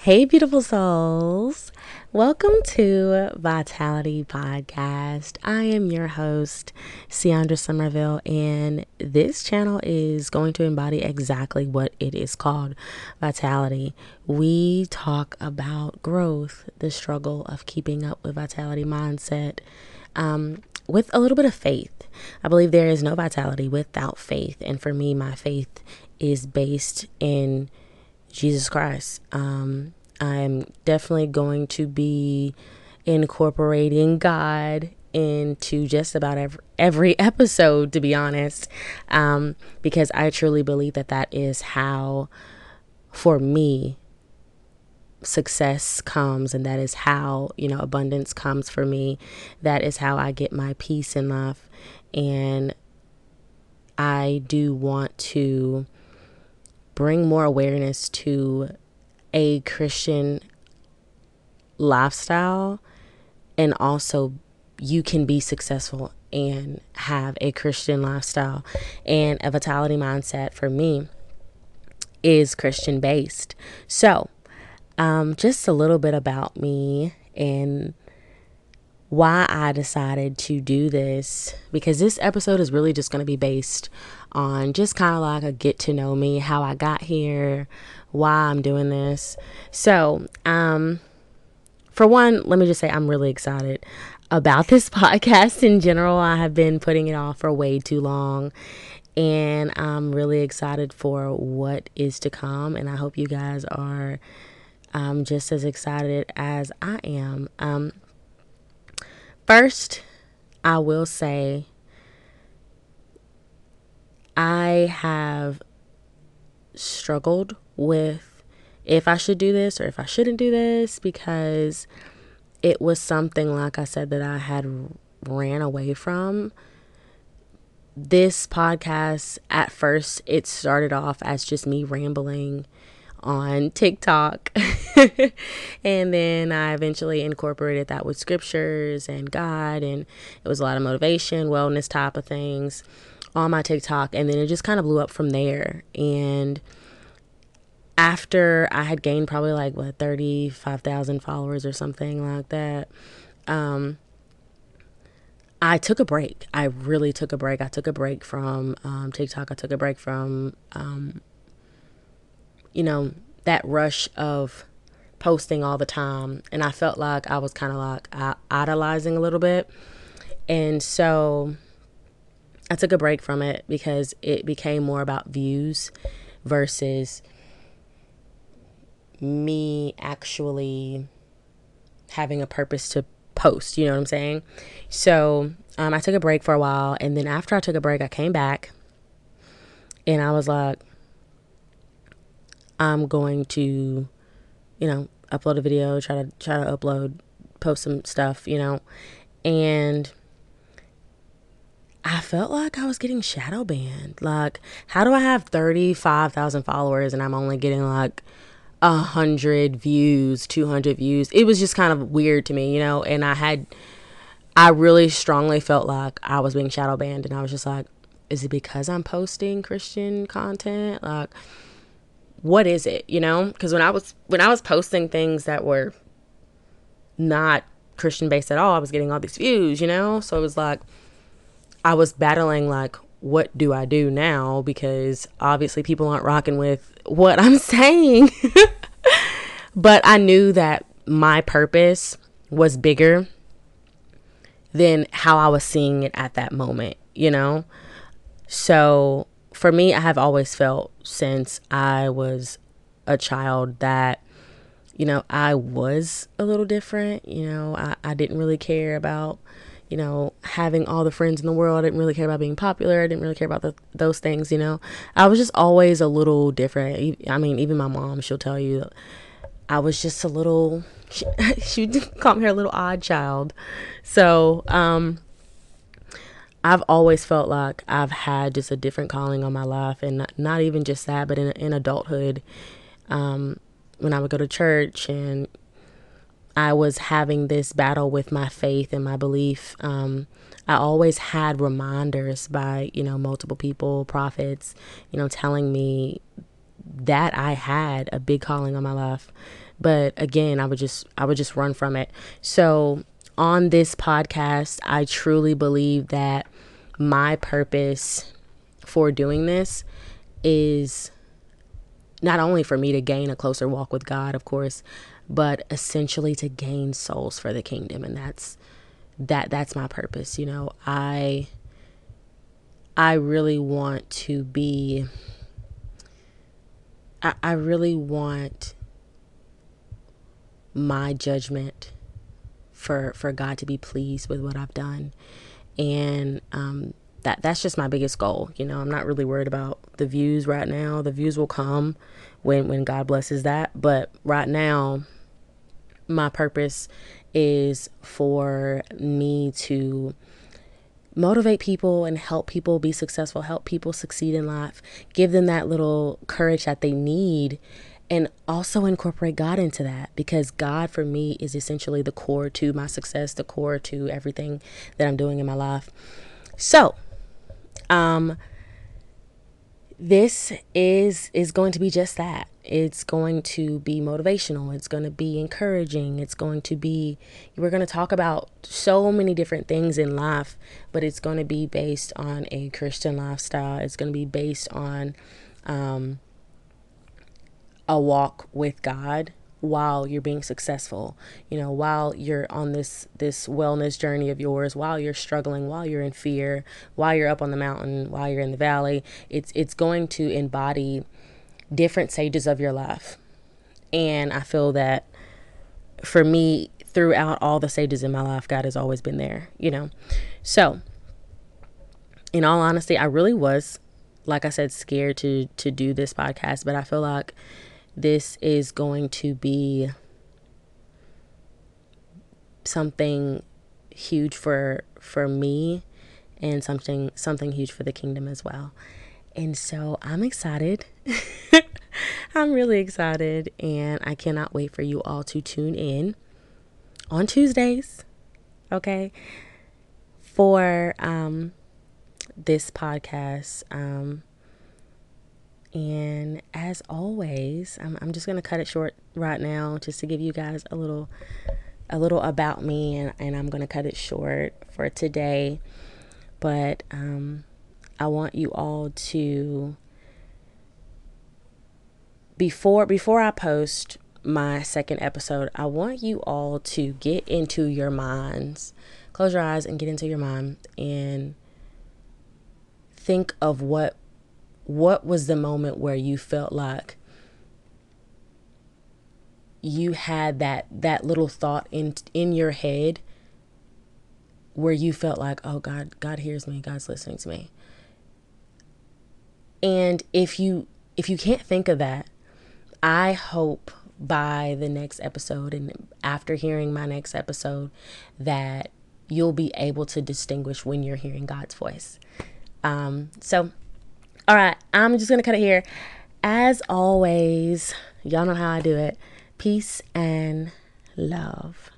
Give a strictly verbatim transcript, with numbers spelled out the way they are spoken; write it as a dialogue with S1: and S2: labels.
S1: Hey, beautiful souls. Welcome to Vitality Podcast. I am your host, Ciandra Somerville, and this channel is going to embody exactly what it is called, Vitality. We talk about growth, the struggle of keeping up with Vitality mindset, um, with a little bit of faith. I believe there is no vitality without faith, and for me, my faith is based in Jesus Christ. Um, I'm definitely going to be incorporating God into just about every, every episode, to be honest, um, because I truly believe that that is how, for me, success comes, and that is how, you know, abundance comes for me. That is how I get my peace in life, and I do want to bring more awareness to a Christian lifestyle, and also you can be successful and have a Christian lifestyle. And a vitality mindset for me is Christian based. So um, just a little bit about me and why I decided to do this, because this episode is really just going to be based on just kind of like a get to know me, how I got here, why I'm doing this. So, um, for one, let me just say I'm really excited about this podcast in general. I have been putting it off for way too long, and I'm really excited for what is to come, and I hope you guys are um, just as excited as I am. Um, First, I will say I have struggled with if I should do this or if I shouldn't do this, because it was something, like I said, that I had ran away from. This podcast, at first, it started off as just me rambling on TikTok. And then I eventually incorporated that with scriptures and God, and it was a lot of motivation, wellness type of things on my TikTok. And then it just kind of blew up from there. And after I had gained probably like what thirty-five thousand followers or something like that, um I took a break. I really took a break. I took a break from um, TikTok. I took a break from um, you know, that rush of posting all the time. And I felt like I was kind of like uh, idolizing a little bit. And so I took a break from it because it became more about views versus me actually having a purpose to post. You know what I'm saying? So um, I took a break for a while. And then after I took a break, I came back and I was like, I'm going to, you know, upload a video, try to try to upload, post some stuff, you know, and I felt like I was getting shadow banned. Like, how do I have thirty-five thousand followers and I'm only getting like a hundred views, two hundred views? It was just kind of weird to me, you know, and I had, I really strongly felt like I was being shadow banned, and I was just like, is it because I'm posting Christian content? Like, what is it, you know? Because when I was when I was posting things that were not Christian based at all, I was getting all these views, you know? So it was like I was battling like, what do I do now? Because obviously people aren't rocking with what I'm saying. But I knew that my purpose was bigger than how I was seeing it at that moment, you know? So for me, I have always felt since I was a child that, you know, I was a little different. You know, I, I didn't really care about, you know, having all the friends in the world. I didn't really care about being popular. I didn't really care about the, those things, you know. I was just always a little different. I mean, even my mom, she'll tell you, I was just a little, she, she would call me her little odd child. So, um, I've always felt like I've had just a different calling on my life, and not, not even just that, but in, in adulthood, um, when I would go to church and I was having this battle with my faith and my belief, um, I always had reminders by, you know, multiple people, prophets, you know, telling me that I had a big calling on my life, But again, I would just I would just run from it. So on this podcast, I truly believe that my purpose for doing this is not only for me to gain a closer walk with God, of course, but essentially to gain souls for the kingdom. And that's that that's my purpose. You know, I I really want to be I, I really want my judgment for for God to be pleased with what I've done. And um that that's just my biggest goal. You know, I'm not really worried about the views right now. The views will come when when God blesses that. But right now, my purpose is for me to motivate people and help people be successful, help people succeed in life, give them that little courage that they need, and also incorporate God into that, because God for me is essentially the core to my success, the core to everything that I'm doing in my life. So, um, this is is going to be just that. It's going to be motivational. It's going to be encouraging. It's going to be, we're going to talk about so many different things in life, but it's going to be based on a Christian lifestyle. It's going to be based on um, a walk with God while you're being successful, you know, while you're on this this wellness journey of yours, while you're struggling, while you're in fear, while you're up on the mountain, while you're in the valley. It's it's going to embody different stages of your life. And I feel that for me, throughout all the stages in my life, God has always been there, you know. So in all honesty, I really was, like I said, scared to to do this podcast, but I feel like this is going to be something huge for for me, and something something huge for the kingdom as well. And so I'm excited. I'm really excited, and I cannot wait for you all to tune in on Tuesdays, okay, for um this podcast. Um And as always, I'm, I'm just going to cut it short right now just to give you guys a little a little about me, and, and I'm going to cut it short for today. But um, I want you all to, before before I post my second episode, I want you all to get into your minds, close your eyes and get into your mind and think of what What was the moment where you felt like you had that that little thought in in your head where you felt like, oh, God, God hears me, God's listening to me. And if you if you can't think of that, I hope by the next episode and after hearing my next episode that you'll be able to distinguish when you're hearing God's voice. Um, so All right, I'm just going to cut it here. As always, y'all know how I do it. Peace and love.